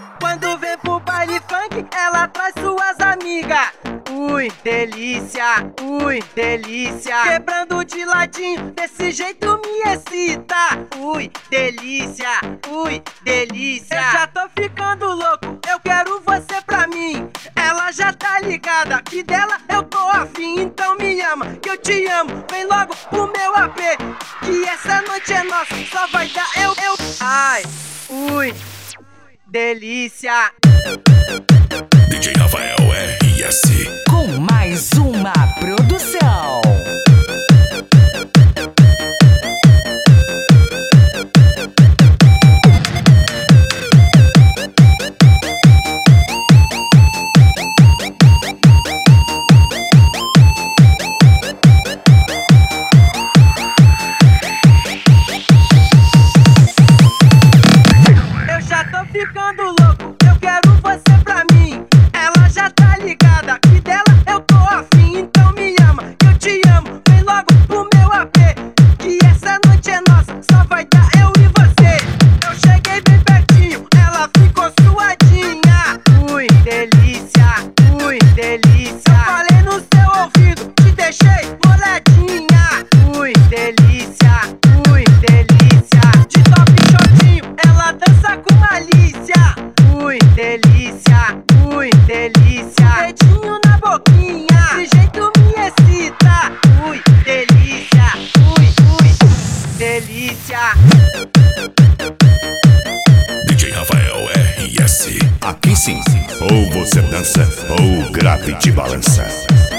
Quando vem pro baile funk, ela traz suas amigas. Ui, delícia, ui, delícia. Quebrando de ladinho, desse jeito me excita. Ui, delícia, ui, delícia. Eu já tô ficando louco, eu quero você pra mim. Ela já tá ligada, que dela eu tô afim. Então me ama, que eu te amo. Vem logo pro meu AP, que essa noite é nossa, só vai dar eu. Ai, ui, delícia. DJ Rafael RS com mais uma produção. Eu já tô ficando louco, eu quero você pra mim. Ela já tá ligada, que dela eu tô afim. Então me ama, que eu te amo. Vem logo pro meu AP, que essa noite é nossa, só vai dar eu e você. Eu cheguei bem pertinho, ela ficou suadinha. Ui, delícia, ui, delícia. Eu falei no seu ouvido, te deixei molhadinha. Ui, delícia, ui, delícia. De top shortinho, ela dança com malícia. Ui, delícia, ui, delícia. Dedinho na boquinha, desse jeito me excita. Ui, delícia, ui, delícia. DJ Rafael RS. Aqui sim, ou você dança ou o grave te balança.